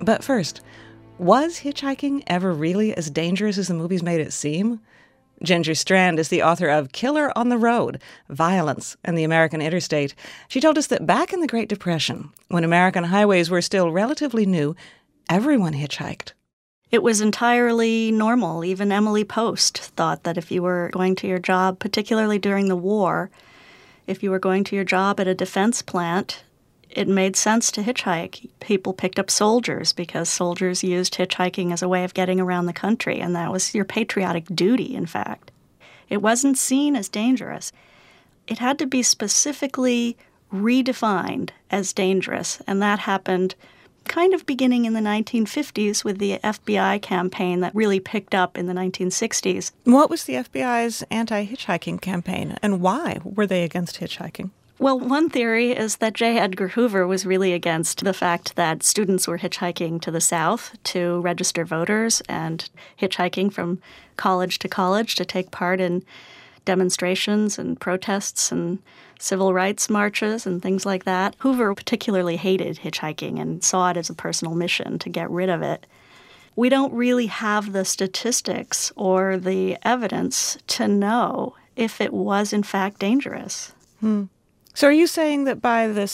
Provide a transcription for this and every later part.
But first, was hitchhiking ever really as dangerous as the movies made it seem? Ginger Strand is the author of Killer on the Road, Violence and the American Interstate. She told us that back in the Great Depression, when American highways were still relatively new, everyone hitchhiked. It was entirely normal. Even Emily Post thought that if you were going to your job, particularly during the war, if you were going to your job at a defense plant, it made sense to hitchhike. People picked up soldiers because soldiers used hitchhiking as a way of getting around the country, and that was your patriotic duty, in fact. It wasn't seen as dangerous. It had to be specifically redefined as dangerous, and that happened kind of beginning in the 1950s with the FBI campaign that really picked up in the 1960s. What was the FBI's anti-hitchhiking campaign, and why were they against hitchhiking? Well, one theory is that J. Edgar Hoover was really against the fact that students were hitchhiking to the South to register voters and hitchhiking from college to take part in demonstrations and protests and civil rights marches and things like that. Hoover particularly hated hitchhiking and saw it as a personal mission to get rid of it. We don't really have the statistics or the evidence to know if it was in fact dangerous. So are you saying that by the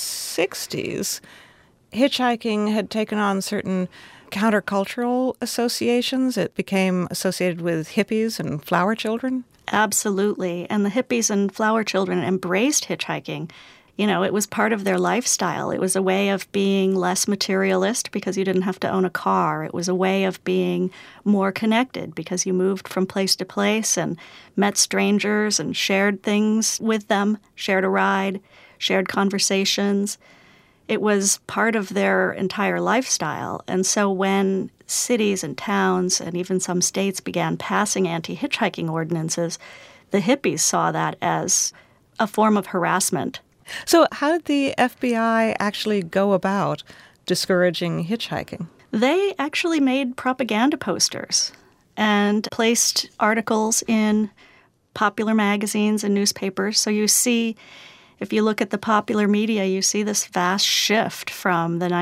60s, hitchhiking had taken on certain countercultural associations? It became associated with hippies and flower children? Absolutely. And the hippies and flower children embraced hitchhiking. You know, it was part of their lifestyle. It was a way of being less materialist because you didn't have to own a car. It was a way of being more connected because you moved from place to place and met strangers and shared things with them, shared a ride, shared conversations. It was part of their entire lifestyle. And so when cities and towns and even some states began passing anti-hitchhiking ordinances, the hippies saw that as a form of harassment. So how did the FBI actually go about discouraging hitchhiking? They actually made propaganda posters and placed articles in popular magazines and newspapers. So you see, if you look at the popular media, you see this vast shift from the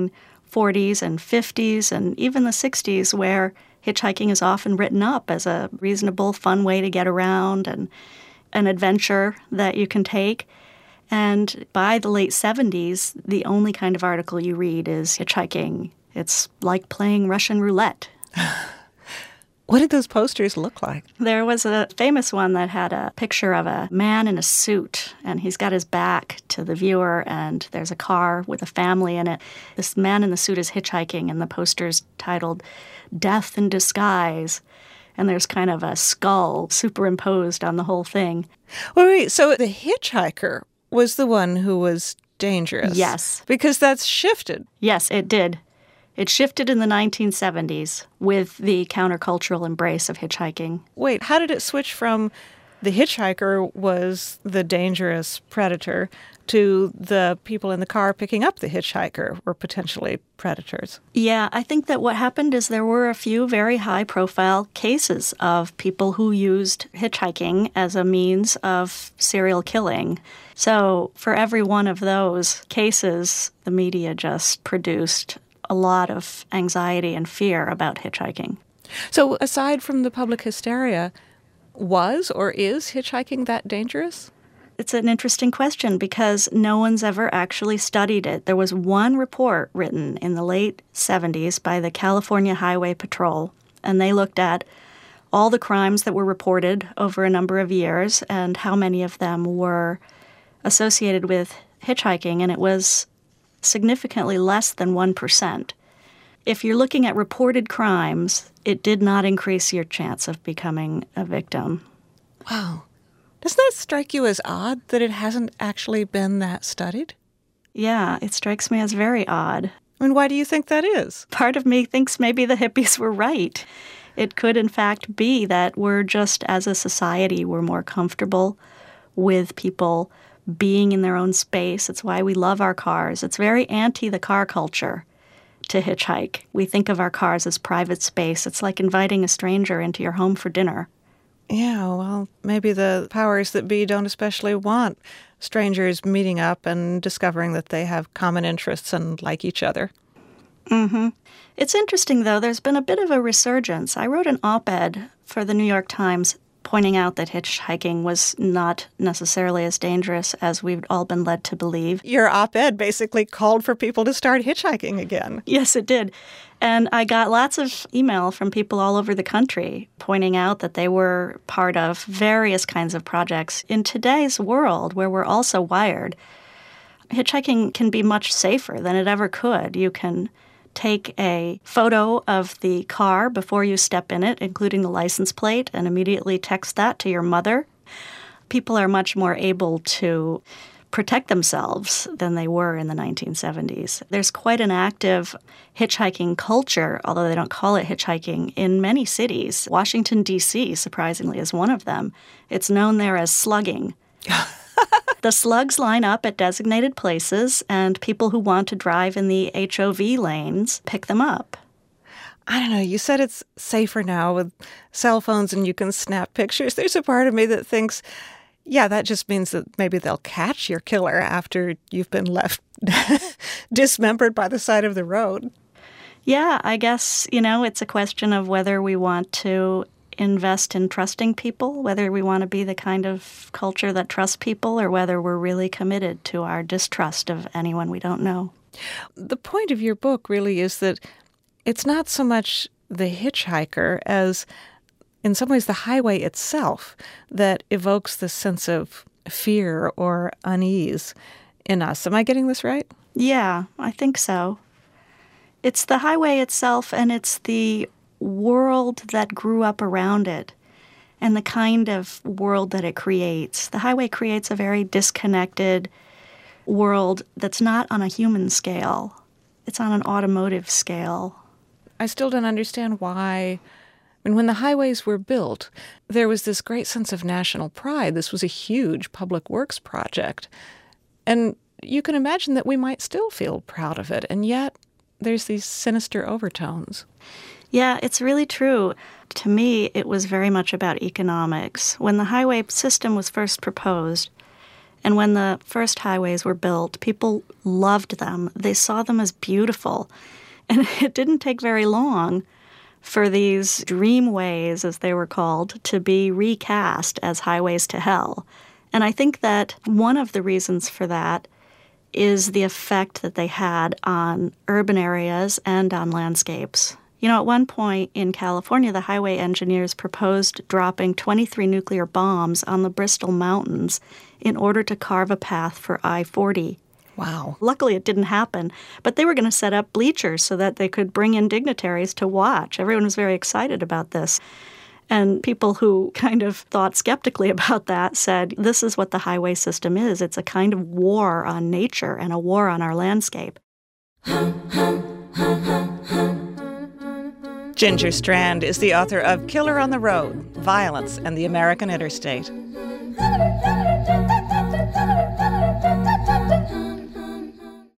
1940s and 50s and even the 60s, where hitchhiking is often written up as a reasonable, fun way to get around and an adventure that you can take. And by the late 70s, the only kind of article you read is hitchhiking. It's like playing Russian roulette. What did those posters look like? There was a famous one that had a picture of a man in a suit, and he's got his back to the viewer, and there's a car with a family in it. This man in the suit is hitchhiking, and the poster's titled Death in Disguise. And there's kind of a skull superimposed on the whole thing. Wait, so the hitchhiker was the one who was dangerous? Yes. Because that's shifted. Yes, it did. It shifted in the 1970s with the countercultural embrace of hitchhiking. Wait, how did it switch from the hitchhiker was the dangerous predator to the people in the car picking up the hitchhiker were potentially predators? Yeah, I think that what happened is there were a few very high-profile cases of people who used hitchhiking as a means of serial killing. So for every one of those cases, the media just produced a lot of anxiety and fear about hitchhiking. So aside from the public hysteria, was or is hitchhiking that dangerous? It's an interesting question because no one's ever actually studied it. There was one report written in the late 70s by the California Highway Patrol, and they looked at all the crimes that were reported over a number of years and how many of them were associated with hitchhiking, and it was significantly less than 1%. If you're looking at reported crimes, it did not increase your chance of becoming a victim. Wow. Doesn't that strike you as odd that it hasn't actually been that studied? Yeah, it strikes me as very odd. And why do you think that is? Part of me thinks maybe the hippies were right. It could, in fact, be that we're just, as a society, we're more comfortable with people being in their own space. It's why we love our cars. It's very anti the car culture to hitchhike. We think of our cars as private space. It's like inviting a stranger into your home for dinner. Yeah, well, maybe the powers that be don't especially want strangers meeting up and discovering that they have common interests and like each other. Mm-hmm. It's interesting, though. There's been a bit of a resurgence. I wrote an op-ed for the New York Times pointing out that hitchhiking was not necessarily as dangerous as we've all been led to believe. Your op-ed basically called for people to start hitchhiking again. Yes, it did. And I got lots of email from people all over the country pointing out that they were part of various kinds of projects. In today's world, where we're all so wired, hitchhiking can be much safer than it ever could. You can take a photo of the car before you step in it, including the license plate, and immediately text that to your mother. People are much more able to protect themselves than they were in the 1970s. There's quite an active hitchhiking culture, although they don't call it hitchhiking, in many cities. Washington, D.C., surprisingly, is one of them. It's known there as slugging. The slugs line up at designated places, and people who want to drive in the HOV lanes pick them up. I don't know, you said it's safer now with cell phones and you can snap pictures. There's a part of me that thinks, yeah, that just means that maybe they'll catch your killer after you've been left dismembered by the side of the road. Yeah, I guess, it's a question of whether we want to invest in trusting people, whether we want to be the kind of culture that trusts people, or whether we're really committed to our distrust of anyone we don't know. The point of your book really is that it's not so much the hitchhiker as, in some ways, the highway itself that evokes this sense of fear or unease in us. Am I getting this right? Yeah, I think so. It's the highway itself, and it's the world that grew up around it and the kind of world that it creates. The highway creates a very disconnected world that's not on a human scale. It's on an automotive scale. I still don't understand why. I mean, when the highways were built, there was this great sense of national pride. This was a huge public works project. And you can imagine that we might still feel proud of it. And yet there's these sinister overtones. Yeah, it's really true. To me, it was very much about economics. When the highway system was first proposed, and when the first highways were built, people loved them. They saw them as beautiful. And it didn't take very long for these dreamways, as they were called, to be recast as highways to hell. And I think that one of the reasons for that is the effect that they had on urban areas and on landscapes. At one point in California, the highway engineers proposed dropping 23 nuclear bombs on the Bristol Mountains in order to carve a path for I-40. Wow. Luckily, it didn't happen, but they were going to set up bleachers so that they could bring in dignitaries to watch. Everyone was very excited about this. And people who kind of thought skeptically about that said, this is what the highway system is. It's a kind of war on nature and a war on our landscape. Ginger Strand is the author of Killer on the Road, Violence and the American Interstate.